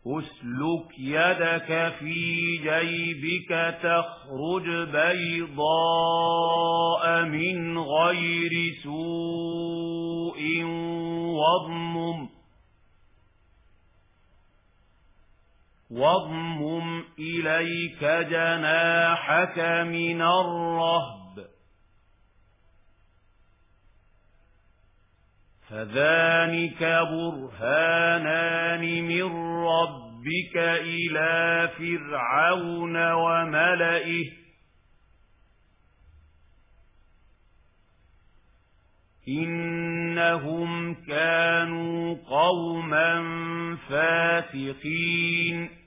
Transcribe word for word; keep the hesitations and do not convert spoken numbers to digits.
أسلك يدك في جيبك تخرج بيضاء من غير سوء واضمم واضمم إليك جناحك من الرهب فذلك برهانان من ربك إلى فرعون وملئه إنهم كانوا قوما فاسقين